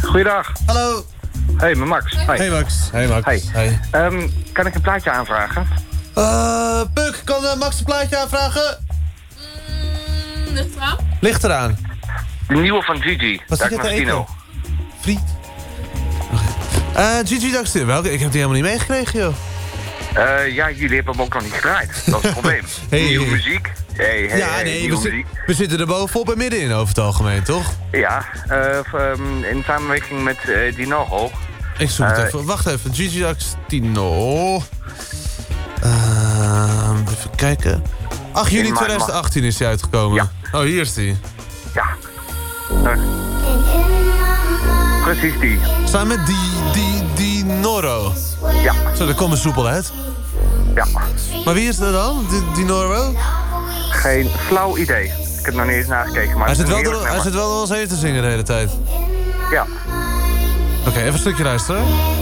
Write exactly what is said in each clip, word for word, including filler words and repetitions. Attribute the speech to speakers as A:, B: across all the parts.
A: Goeiedag.
B: Hallo.
A: Hey, mijn Max. Hey,
B: Hey Max. Hey Max.
A: Hey.
B: Hey.
A: Um, kan ik een plaatje aanvragen?
B: Uh, Puk, kan uh, Max een plaatje aanvragen?
C: Mm, ligt eraan.
B: Ligt eraan.
A: De nieuwe van Gigi.
B: Wat zit je te eten? Friet. Uh, Gigi D'Agostino. Welke? Ik heb die helemaal niet meegekregen, joh.
A: Uh, ja, jullie hebben hem ook nog niet gedraaid. Dat is het probleem.
B: Hey.
A: Nieuwe muziek. Hey, hey,
B: ja,
A: hey,
B: nee,
A: nieuwe
B: we, zi-
A: muziek.
B: we zitten er bovenop en middenin over het algemeen, toch?
A: Ja, uh, um, in samenwerking met uh, Dinogo.
B: Ik zoek het
A: Uh,
B: even. Wacht even. Gigi D'Agostino. Uh, even kijken. acht juni
A: In ma-
B: tweeduizend achttien is hij uitgekomen.
A: Ja.
B: Oh, hier is hij.
A: Ja. Uh, precies die.
B: Samen met die, die, die Noro.
A: Ja.
B: Zo, daar komen soepel uit.
A: Ja.
B: Maar wie is dat dan? Die, die Noro?
A: Geen flauw idee. Ik heb nog niet eens nagekeken, maar
B: Hij
A: het
B: zit
A: is
B: wel
A: een
B: door,
A: heerlijk
B: hij zit
A: nummer.
B: wel door ons heen te zingen de hele tijd.
A: Ja.
B: Oké, okay, even een stukje luisteren.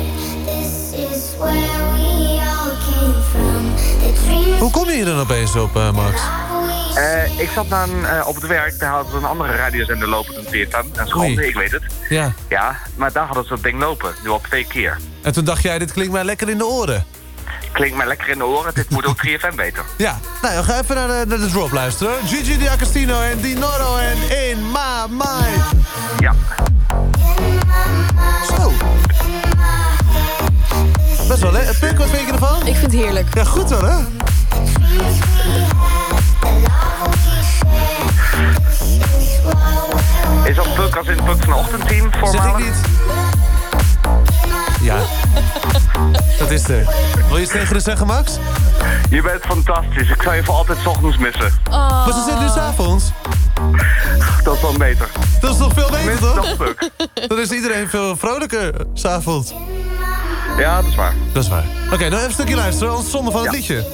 B: Hoe kom je hier dan opeens op, uh, Max?
A: Uh, ik zat dan uh, op het werk, daar hadden ze een andere radiozender lopen dan Veertan. Een schande,
B: Oei.
A: ik weet het.
B: Ja.
A: Ja, maar daar hadden ze dat ding lopen, nu al twee keer.
B: En toen dacht jij, dit klinkt mij lekker in de oren.
A: Klinkt mij lekker in de oren, dit moet ook drie F M weten.
B: Ja, nou, ga even naar de, naar de drop luisteren. Gigi D'Agostino en Di Noro en In My Mind.
A: Ja.
B: Zo. Best wel, hè? Puk, wat vind je ervan?
C: Ik vind het heerlijk.
B: Ja, goed wel, hè?
A: Is dat Puk als in Puk van ochtendteam?
B: Zeg ik
A: Voormalig?
B: niet. Ja. Dat is er. Wil je iets tegen de zeggen, Max?
A: Je bent fantastisch, ik zou je voor altijd 's ochtends missen.
C: Oh.
B: Maar ze zitten nu s'avonds.
A: Dat is dan beter.
B: Dat is toch veel beter,
A: Tenminste,
B: toch?
A: nog Puk.
B: Dan is iedereen veel vrolijker s'avonds.
A: Ja, dat is waar.
B: Dat is waar. Oké, okay, nou even een stukje luisteren, anders zonde van het
A: Ja.
B: liedje.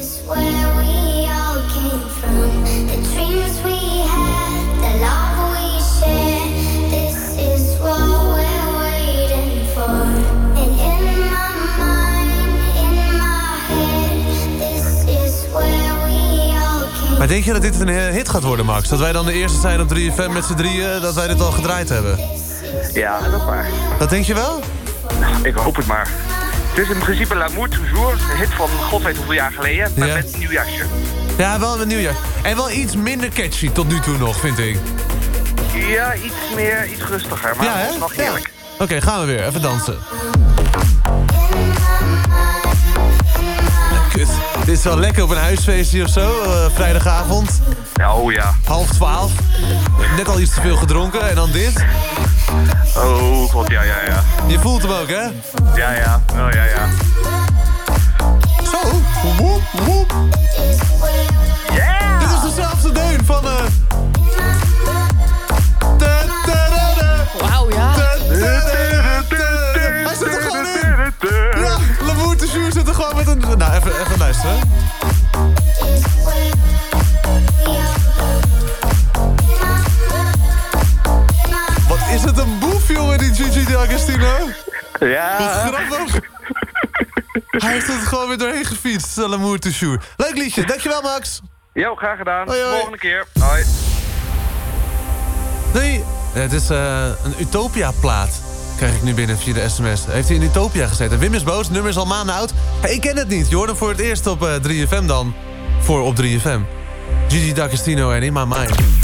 B: Maar denk je dat dit een eh, hit gaat worden, Max? Dat wij dan de eerste zijn op drie F M met z'n drieën, dat wij dit al gedraaid hebben?
A: Ja, dat is waar.
B: Dat denk je wel?
A: Ik hoop het maar. Het is in principe L'amour toujours, een hit van god weet hoeveel jaar geleden, maar
B: Ja.
A: met een nieuw jasje.
B: Ja, wel een nieuwjaar. En wel iets minder catchy tot nu toe nog, vind ik.
A: Ja, iets meer, iets rustiger, maar
B: Ja,
A: het
B: hè?
A: is nog
B: Ja.
A: heerlijk.
B: Oké, okay, gaan we weer. Even dansen. Kut. Dit is wel lekker op een huisfeestje of zo, uh, vrijdagavond.
A: Oh ja.
B: Half twaalf. Net al iets te veel gedronken en dan dit.
A: Oh god, ja, ja, ja.
B: Je voelt hem ook, hè?
A: Ja, ja. Oh ja, ja.
B: Zo. Woep, woep.
A: Yeah!
B: Dit is dezelfde deun van... Uh... Da, da, da, da.
C: Wauw, ja.
B: Da, da, da, da. Hij zit er gewoon in. Ja, L'amour toujours zit er gewoon met een... Nou, even, even luisteren. Wat is het een boef, jongen, die Gigi D'Agostino?
A: Ja.
B: Grappig. Hij heeft het gewoon weer doorheen gefietst. L'amour toujours. Leuk liedje. Dankjewel, Max.
A: Jo, graag gedaan.
B: Hoi, hoi.
A: Volgende keer. Hoi.
B: Nee, het is uh, een Utopia-plaat. Krijg ik nu binnen via de sms. Heeft hij in Utopia gezeten? Wim is boos, het nummer is al maanden oud. Hey, ik ken het niet. Je hoorde hem voor het eerst op uh, drie F M dan. Voor op drie F M. Gigi D'Agostino en In My Mind.